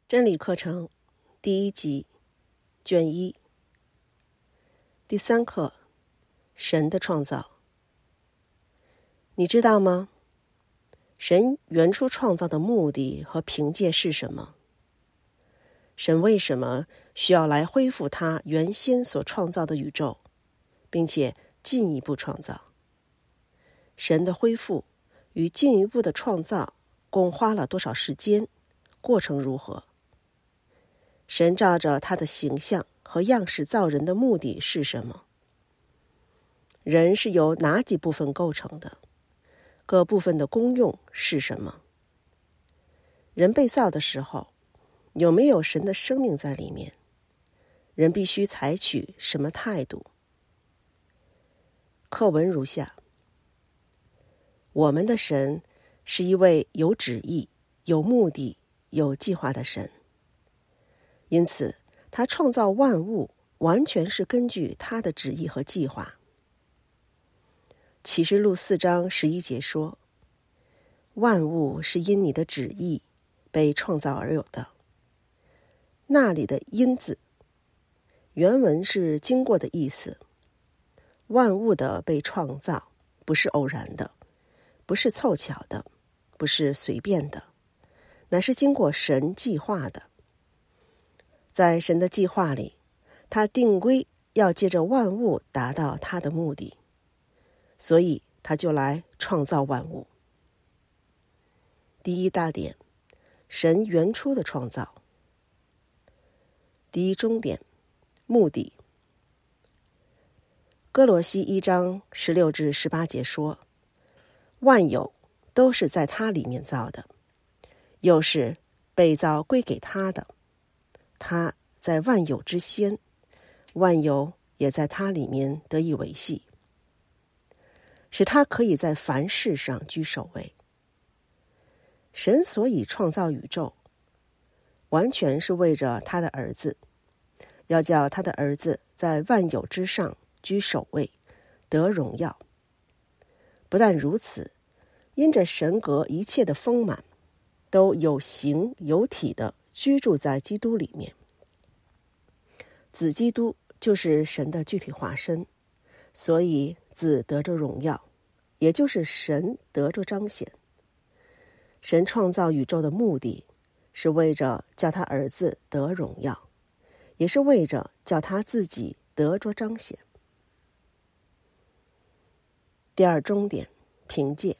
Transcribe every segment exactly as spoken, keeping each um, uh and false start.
真理课程第一集卷一第三课，神的创造。你知道吗？神原初创造的目的和凭借是什么？神为什么需要来恢复他原先所创造的宇宙，并且进一步创造？神的恢复与进一步的创造共花了多少时间？过程如何？神照着他的形象和样式造人的目的是什么？人是由哪几部分构成的？各部分的功用是什么？人被造的时候，有没有神的生命在里面？人必须采取什么态度？课文如下：我们的神是一位有旨意、有目的、有计划的神。因此，他创造万物完全是根据他的旨意和计划。启示录四章十一节说：万物是因你的旨意被创造而有的。那里的因字原文是经过的意思。万物的被创造不是偶然的，不是凑巧的，不是随便的，乃是经过神计划的。在神的计划里，他定规要借着万物达到他的目的，所以他就来创造万物。第一大点，神原初的创造。第一中点，目的。哥罗西一章十六至十八节说：万有都是在他里面造的，又是被造归给他的。他在万有之先，万有也在他里面得以维系，使他可以在凡事上居首位。神所以创造宇宙，完全是为着他的儿子，要叫他的儿子在万有之上居首位，得荣耀。不但如此，因着神格一切的丰满，都有形有体的居住在基督里面。子基督就是神的具体化身，所以子得着荣耀，也就是神得着彰显。神创造宇宙的目的是为着叫他儿子得荣耀，也是为着叫他自己得着彰显。第二中点，凭借。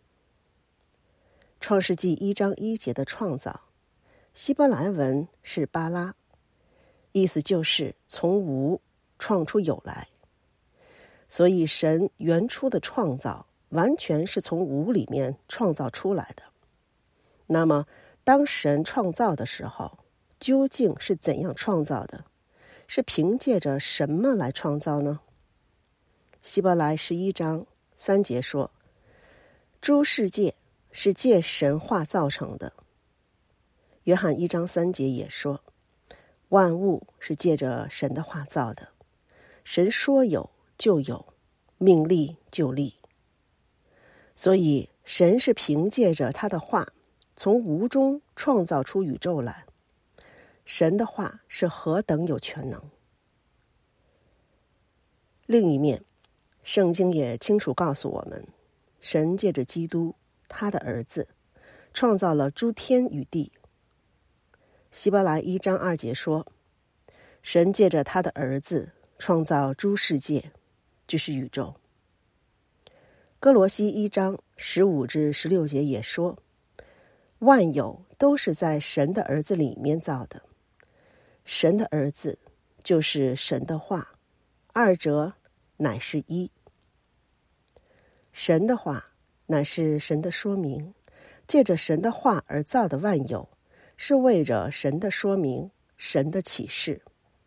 创世纪一章一节的创造，希伯来文是巴拉，意思就是从无创出有来。所以神原初的创造完全是从无里面创造出来的。那么当神创造的时候，究竟是怎样创造的？是凭借着什么来创造呢？希伯来十一章三节说：诸世界是借神话造成的。约翰一章三节也说：万物是借着神的话造的，神说有就有，命立就立。所以神是凭借着他的话，从无中创造出宇宙来。神的话是何等有全能。另一面，圣经也清楚告诉我们，神借着基督，他的儿子，创造了诸天与地。希伯来一章二节说：神借着他的儿子创造诸世界，就是宇宙。哥罗西一章十五至十六节也说：万有都是在神的儿子里面造的。神的儿子就是神的话，二者乃是一。神的话乃是神的说明，借着神的话而造的万有，是为着神的说明，神的启示。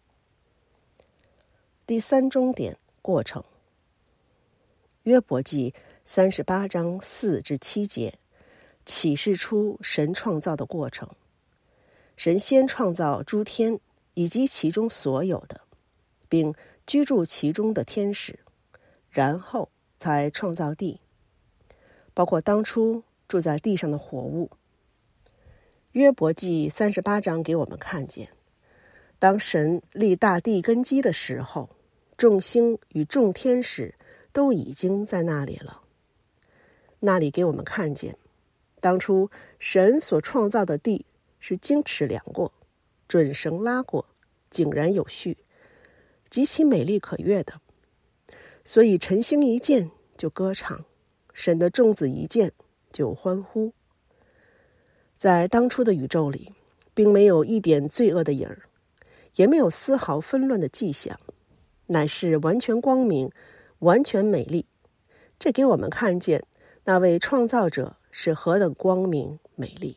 第三中点，过程。约伯记三十八章四至七节启示出神创造的过程。神先创造诸天以及其中所有的，并居住其中的天使，然后才创造地，包括当初住在地上的活物。 约伯记三十八章给我们看见，当神立大地根基的时候，众星与众天使都已经在那里了。那里给我们看见，当初神所创造的地是经尺量过，准绳拉过，井然有序，极其美丽可悦的。所以晨星一见就歌唱，神的众子一见就欢呼。在当初的宇宙里，并没有一点罪恶的影儿，也没有丝毫纷乱的迹象，乃是完全光明，完全美丽。这给我们看见那位创造者是何等光明美丽。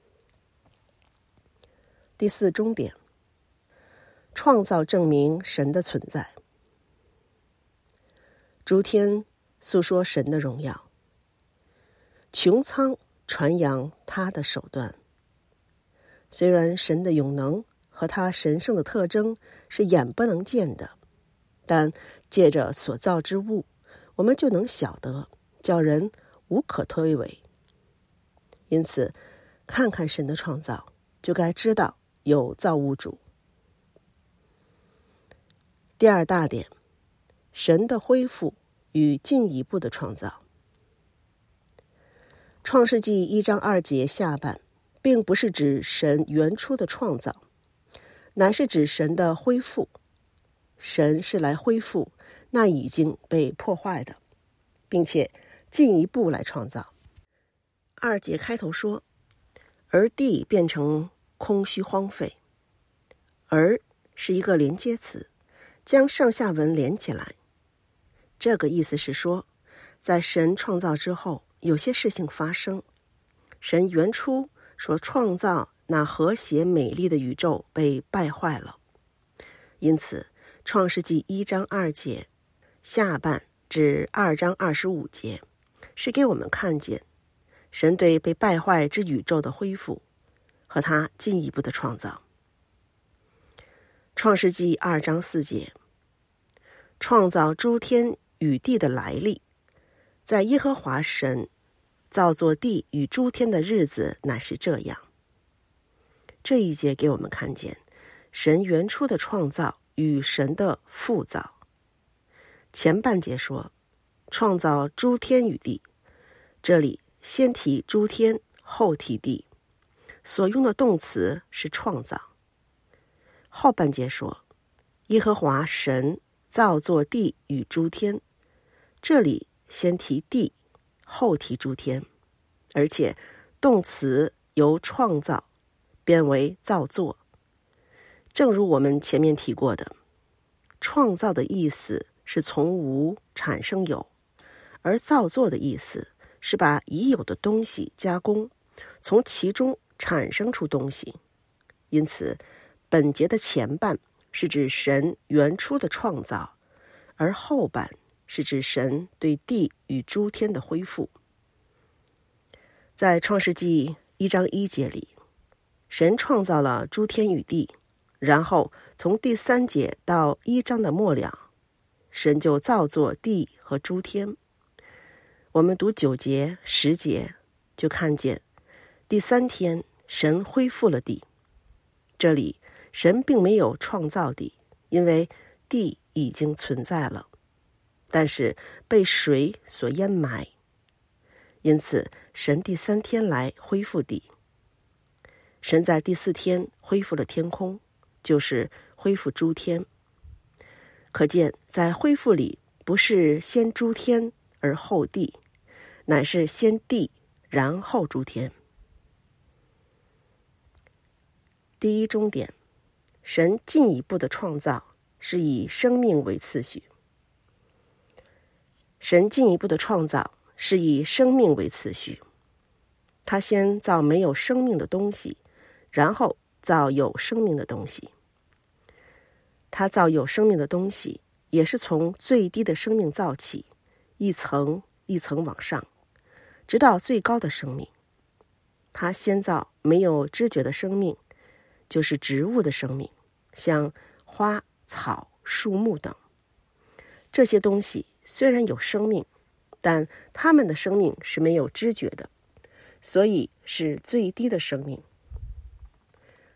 第四终点，创造证明神的存在。诸天诉说神的荣耀，穹苍传扬他的手段。虽然神的永能和他神圣的特征是眼不能见的，但借着所造之物，我们就能晓得，叫人无可推诿。因此，看看神的创造，就该知道有造物主。第二大点，神的恢复与进一步的创造。创世纪一章二节下半，并不是指神原初的创造，乃是指神的恢复。神是来恢复那已经被破坏的，并且进一步来创造。二节开头说，而地变成空虚荒废。而是一个连接词，将上下文连起来。这个意思是说，在神创造之后，有些事情发生。神原初所创造那和谐美丽的宇宙被败坏了。因此，创世纪一章二节下半至二章二十五节，是给我们看见神对被败坏之宇宙的恢复和他进一步的创造。创世纪二章四节，创造诸天与地的来历，在耶和华神造作地与诸天的日子乃是这样。这一节给我们看见神原初的创造与神的复造。前半节说创造诸天与地，这里先提诸天，后提地，所用的动词是创造。后半节说耶和华神造作地与诸天，这里先提地，后提诸天，而且动词由创造变为造作。正如我们前面提过的，创造的意思是从无产生有，而造作的意思是把已有的东西加工，从其中产生出东西。因此，本节的前半是指神原初的创造，而后半是指神对地与诸天的恢复。在创世纪一章一节里，神创造了诸天与地，然后从第三节到一章的末了，神就造作地和诸天。我们读九节、十节，就看见第三天神恢复了地。这里神并没有创造地，因为地已经存在了，但是被水所淹埋。因此，神第三天来恢复地。神在第四天恢复了天空，就是恢复诸天。可见，在恢复里，不是先诸天而后地，乃是先地，然后诸天。第一终点，神进一步的创造是以生命为次序。神进一步的创造是以生命为次序。他先造没有生命的东西，然后造有生命的东西。他造有生命的东西，也是从最低的生命造起，一层一层往上，直到最高的生命。他先造没有知觉的生命，就是植物的生命，像花、草、树木等。这些东西虽然有生命，但它们的生命是没有知觉的，所以是最低的生命。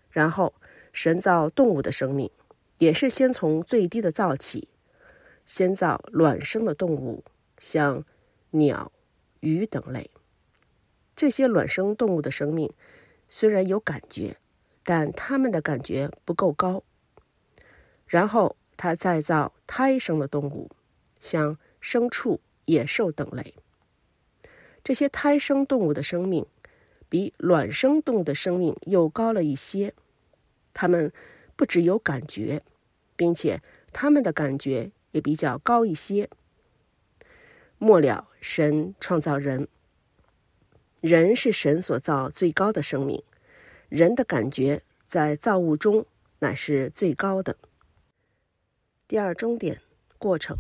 然后神造动物的生命，也是先从最低的造起，先造卵生的动物，像鸟、鱼等类。这些卵生动物的生命虽然有感觉，但它们的感觉不够高。然后他再造胎生的动物，像牲畜、野兽等类。这些胎生动物的生命比卵生动物的生命又高了一些，它们不只有感觉，并且它们的感觉也比较高一些。末了，神创造人，人是神所造最高的生命，人的感觉在造物中乃是最高的。第二终点，过程。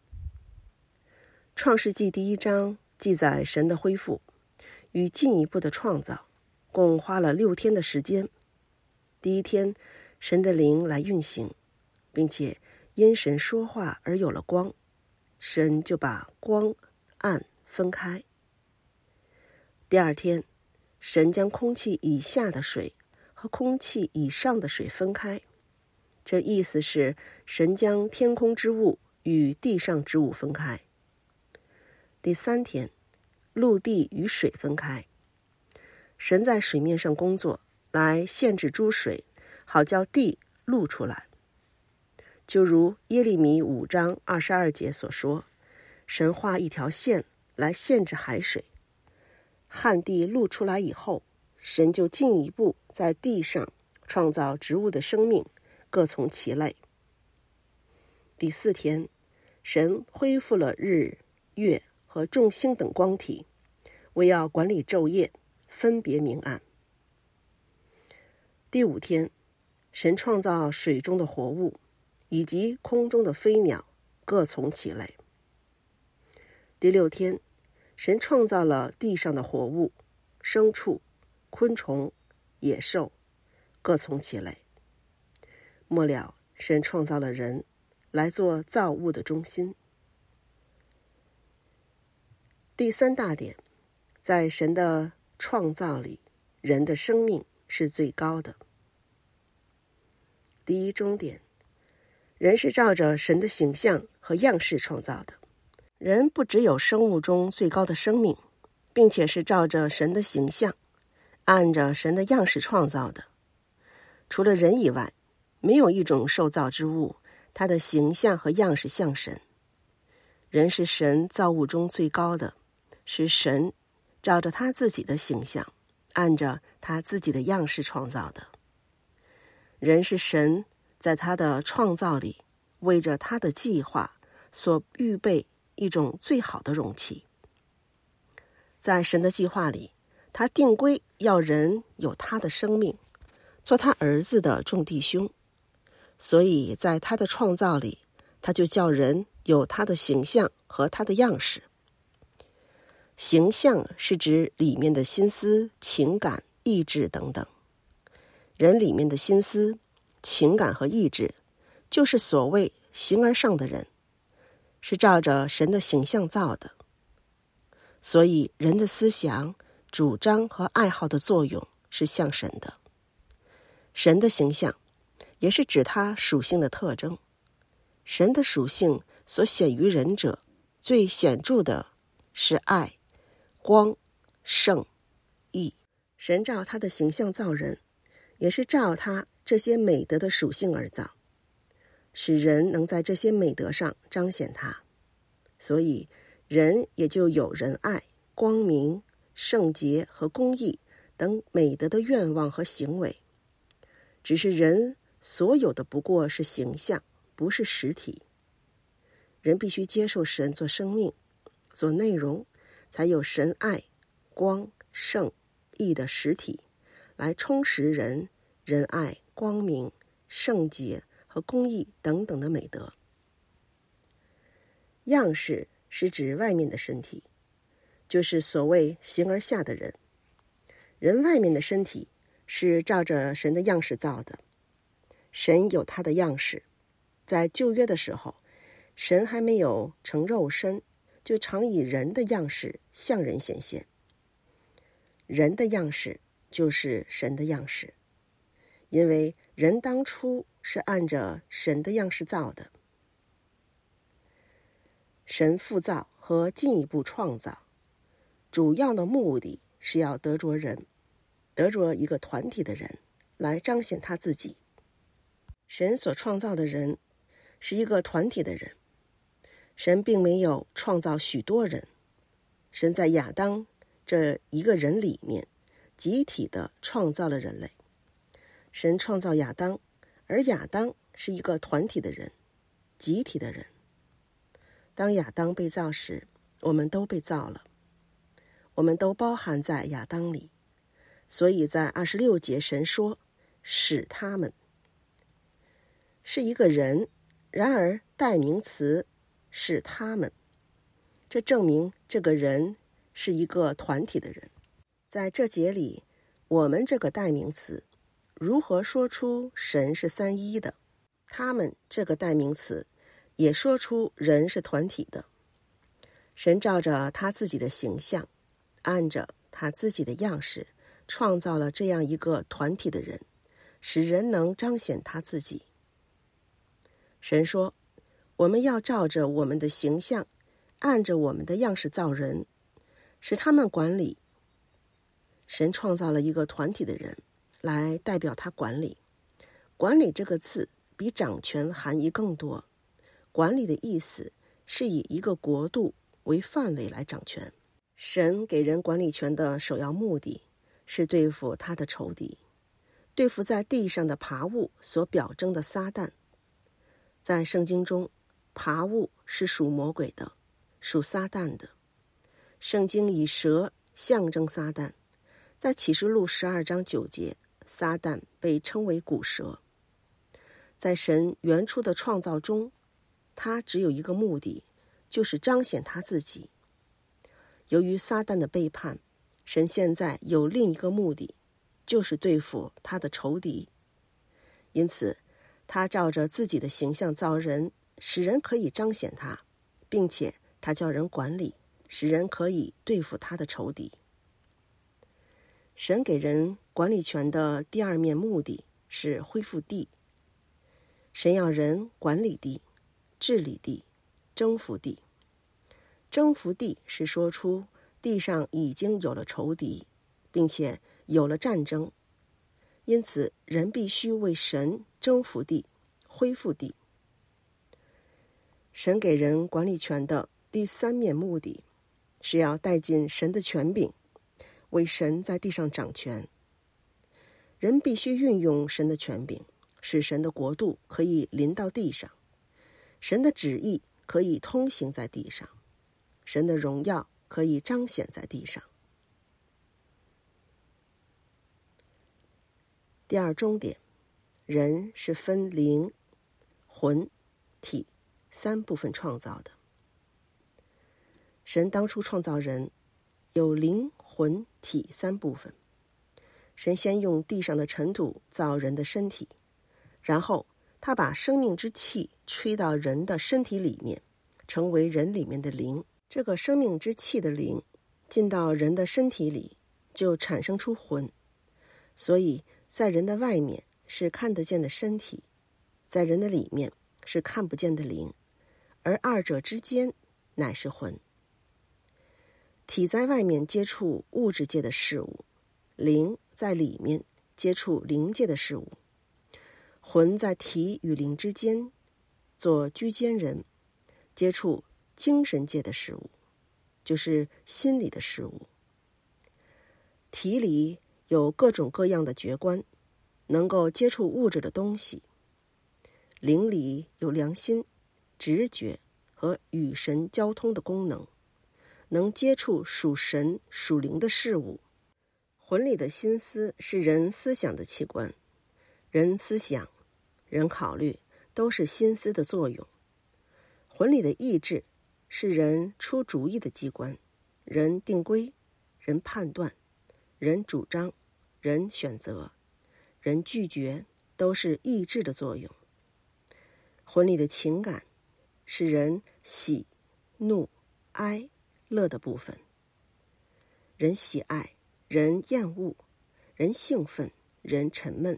创世纪第一章记载神的恢复与进一步的创造，共花了六天的时间。第一天，神的灵来运行，并且因神说话而有了光，神就把光暗分开。第二天，神将空气以下的水和空气以上的水分开，这意思是神将天空之物与地上之物分开。第三天，陆地与水分开，神在水面上工作，来限制诸水，好叫地露出来。就如耶利米五章二十二节所说，神画一条线来限制海水。旱地露出来以后，神就进一步在地上创造植物的生命，各从其类。第四天，神恢复了日、月和众星等光体，为要管理昼夜，分别明暗。第五天，神创造水中的活物，以及空中的飞鸟，各从其类。第六天，神创造了地上的活物，牲畜、昆虫、野兽，各从其类。末了，神创造了人，来做造物的中心。第三大点，在神的创造里，人的生命是最高的。第一终点，人是照着神的形象和样式创造的。人不只有生物中最高的生命，并且是照着神的形象，按着神的样式创造的。除了人以外，没有一种受造之物，它的形象和样式像神。人是神造物中最高的，是神照着他自己的形象，按着他自己的样式创造的。人是神在他的创造里，为着他的计划所预备一种最好的容器。在神的计划里，他定规要人有他的生命，做他儿子的众弟兄。所以在他的创造里，他就叫人有他的形象和他的样式。形象是指里面的心思、情感、意志等等。人里面的心思、情感和意志，就是所谓形而上的人，是照着神的形象造的。所以人的思想、主张和爱好的作用是像神的。神的形象也是指他属性的特征。神的属性所显于人者，最显著的是爱、光、圣、义。神照他的形象造人，也是照他这些美德的属性而造，使人能在这些美德上彰显他。所以人也就有仁爱、光明、圣洁和公义等美德的愿望和行为。只是人所有的不过是形象，不是实体。人必须接受神做生命、做内容，才有神爱、光、圣、义的实体，来充实人仁爱、光明、圣洁和公义等等的美德。样式是指外面的身体，就是所谓形而下的人。人外面的身体是照着神的样式造的。神有他的样式，在旧约的时候，神还没有成肉身，就常以人的样式向人显现。人的样式就是神的样式。 因为人当初是按着神的样式造的。神复造和进一步创造，主要的目的是要得着人，得着一个团体的人，来彰显他自己。神所创造的人是一个团体的人，神并没有创造许多人，神在亚当这一个人里面集体的创造了人类。神创造亚当，而亚当是一个团体的人，集体的人。当亚当被造时，我们都被造了，我们都包含在亚当里。所以在二十六节神说使他们，是一个人，然而代名词是他们，这证明这个人是一个团体的人。在这节里，我们这个代名词如何说出神是三一的，他们这个代名词也说出人是团体的。神照着他自己的形象，按着他自己的样式，创造了这样一个团体的人，使人能彰显他自己。神说，我们要照着我们的形象，按着我们的样式造人，使他们管理。神创造了一个团体的人来代表他管理。管理这个字比掌权含义更多。管理的意思是以一个国度为范围来掌权。神给人管理权的首要目的是对付他的仇敌，对付在地上的爬物所表征的撒旦。在圣经中，爬物是属魔鬼的，属撒旦的。圣经以蛇象征撒旦，在启示录十二章九节，撒旦被称为古蛇。在神原初的创造中，他只有一个目的，就是彰显他自己。由于撒旦的背叛，神现在有另一个目的，就是对付他的仇敌。因此他照着自己的形象造人，使人可以彰显他，并且他叫人管理，使人可以对付他的仇敌。神给人管理权的第二面目的是恢复地。神要人管理地，治理地，征服地。征服地是说出地上已经有了仇敌，并且有了战争，因此人必须为神征服地，恢复地。神给人管理权的第三面目的是要带进神的权柄，为神在地上掌权。人必须运用神的权柄，使神的国度可以临到地上，神的旨意可以通行在地上，神的荣耀可以彰显在地上。第二终点，人是分灵、魂、体三部分创造的。神当初创造人有灵、魂、体三部分。神先用地上的尘土造人的身体，然后他把生命之气吹到人的身体里面，成为人里面的灵。这个生命之气的灵进到人的身体里，就产生出魂。所以在人的外面是看得见的身体，在人的里面是看不见的灵，而二者之间乃是魂。体在外面接触物质界的事物，灵在里面接触灵界的事物。魂在体与灵之间做居间人，接触精神界的事物，就是心理的事物。体里有各种各样的觉官，能够接触物质的东西。灵里有良心、直觉和与神交通的功能，能接触属神属灵的事物。魂里的心思是人思想的器官，人思想、人考虑都是心思的作用。魂里的意志是人出主意的机关，人定规，人判断，人主张，人选择，人拒绝，都是意志的作用。魂里的情感是人喜、怒、哀、乐的部分。人喜爱，人厌恶，人兴奋，人沉闷，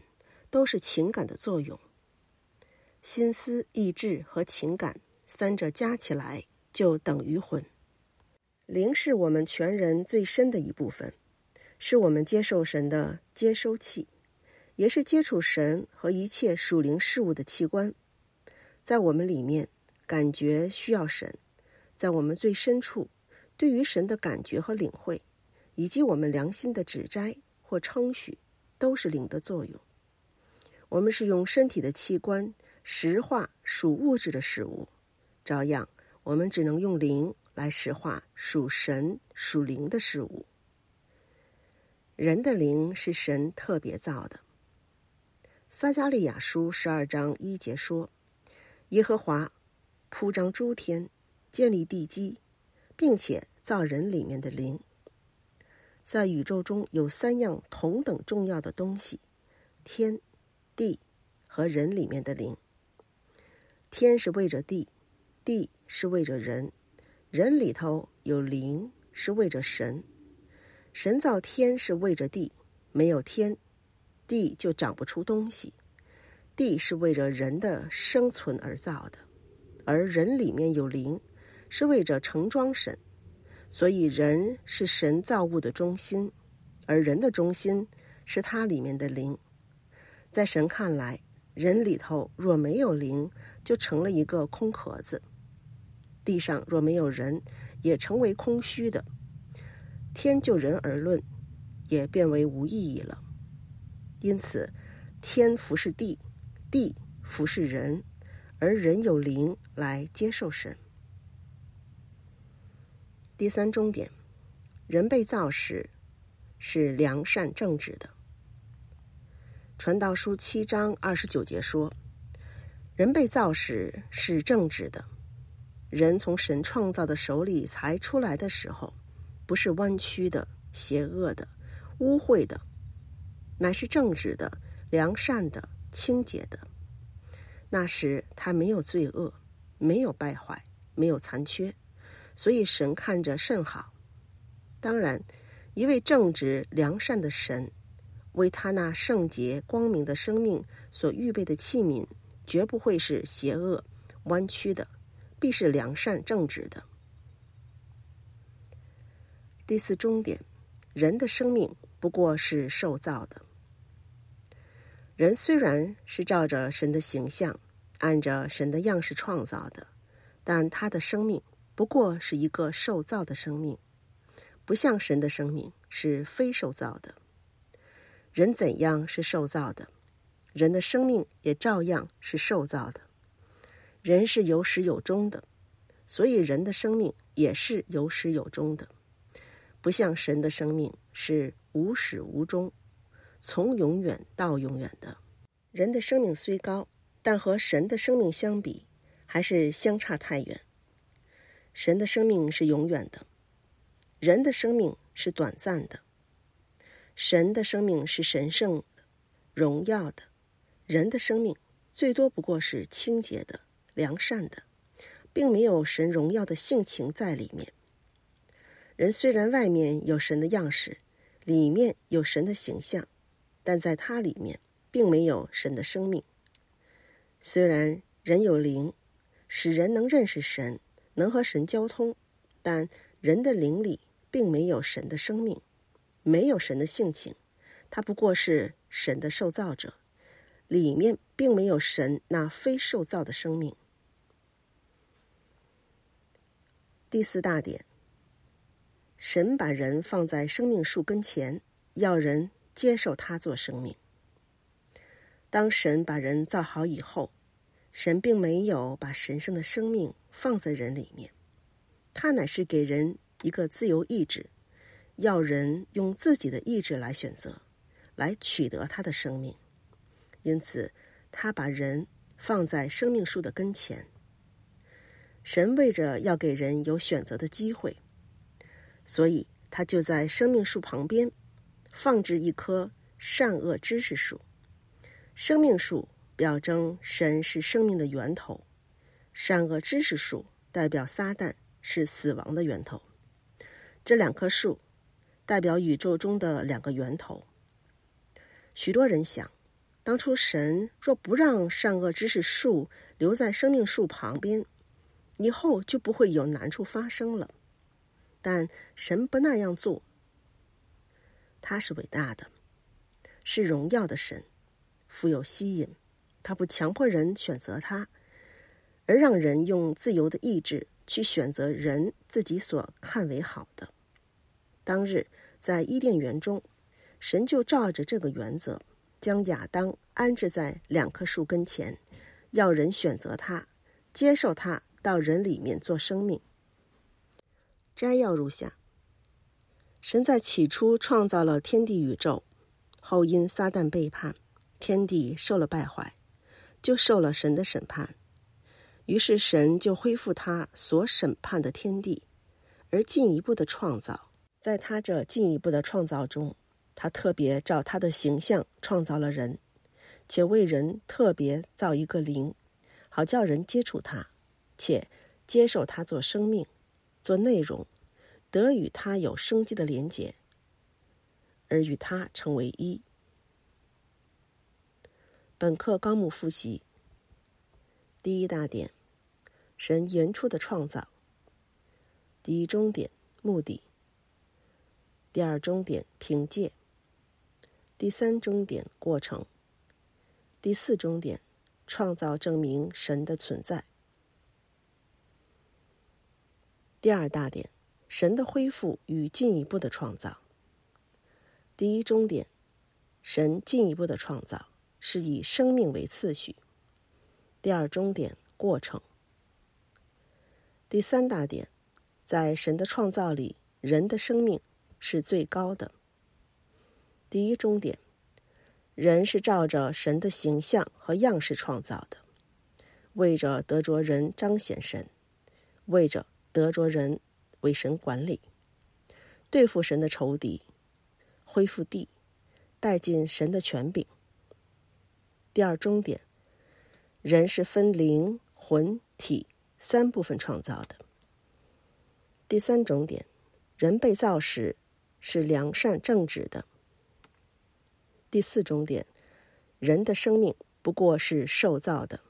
都是情感的作用。心思、意志和情感三者加起来就等于魂。灵是我们全人最深的一部分，是我们接受神的接收器，也是接触神和一切属灵事物的器官。在我们里面，感觉需要神，在我们最深处，对于神的感觉和领会，以及我们良心的指摘或称许，都是灵的作用。我们是用身体的器官实化属物质的事物，照样我们只能用灵来实化属神属灵的事物。人的灵是神特别造的。撒迦利亚书十二章一节说，耶和华铺张诸天，建立地基，并且造人里面的灵。在宇宙中有三样同等重要的东西，天、地和人里面的灵。天是为着地，地是为着人，人里头有灵是为着神。神造天是为着地，没有天，地就长不出东西。地是为着人的生存而造的，而人里面有灵，是为着盛装神。所以人是神造物的中心，而人的中心是他里面的灵。在神看来，人里头若没有灵，就成了一个空壳子；地上若没有人，也成为空虚的。天就人而论，也变为无意义了。因此，天服侍地，地服侍人，而人有灵来接受神。第三重点，人被造时是良善正直的。传道书七章二十九节说，人被造时是正直的。人从神创造的手里才出来的时候，不是弯曲的、邪恶的、污秽的，乃是正直的、良善的、清洁的。那时他没有罪恶，没有败坏，没有残缺，所以神看着甚好。当然，一位正直良善的神，为他那圣洁光明的生命所预备的器皿，绝不会是邪恶弯曲的，必是良善正直的。第四重点，人的生命不过是受造的。人虽然是照着神的形象，按着神的样式创造的，但他的生命不过是一个受造的生命，不像神的生命是非受造的。人怎样是受造的，人的生命也照样是受造的。人是有始有终的，所以人的生命也是有始有终的，不像神的生命是无始无终，从永远到永远的。人的生命虽高，但和神的生命相比，还是相差太远。神的生命是永远的，人的生命是短暂的。神的生命是神圣的、荣耀的，人的生命最多不过是清洁的、良善的，并没有神荣耀的性情在里面。人虽然外面有神的样式，里面有神的形象，但在他里面并没有神的生命。虽然人有灵，使人能认识神，能和神交通，但人的灵里并没有神的生命，没有神的性情，他不过是神的受造者，里面并没有神那非受造的生命。第四大点，神把人放在生命树跟前，要人接受他做生命。当神把人造好以后，神并没有把神圣的生命放在人里面，他乃是给人一个自由意志，要人用自己的意志来选择，来取得他的生命。因此，他把人放在生命树的跟前。神为着要给人有选择的机会，所以他就在生命树旁边放置一棵善恶知识树。生命树表征神是生命的源头，善恶知识树代表撒旦是死亡的源头。这两棵树代表宇宙中的两个源头。许多人想， 当初神若不让善恶知识树留在生命树旁边，以后就不会有难处发生了。但神不那样做，他是伟大的，是荣耀的神，富有吸引，他不强迫人选择他，而让人用自由的意志去选择人自己所看为好的。当日在伊甸园中，神就照着这个原则，将亚当安置在两棵树跟前，要人选择他，接受他到人里面做生命。摘要如下：神在起初创造了天地宇宙，后因撒旦背叛，天地受了败坏，就受了神的审判。于是神就恢复他所审判的天地，而进一步的创造。在他这进一步的创造中，他特别照他的形象创造了人，且为人特别造一个灵，好叫人接触他，且接受他做生命，做内容，得与他有生机的连结，而与他成为一。本课纲目复习：第一大点，神原初的创造；第一中点，目的；第二中点，凭借；第三中点，过程；第四中点，创造证明神的存在。第二大点，神的恢复与进一步的创造。第一中点，神进一步的创造是以生命为次序。第二中点，过程。第三大点，在神的创造里，人的生命是最高的。第一中点，人是照着神的形象和样式创造的，为着得着人彰显神，为着得着人为神管理，对付神的仇敌，恢复地，带进神的权柄。第二中点，人是分灵、魂、体三部分创造的。第三中点，人被造时是良善正直的。第四中点，人的生命不过是受造的。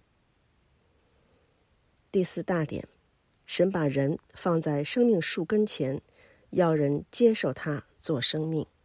第四大点，神把人放在生命树跟前，要人接受他做生命。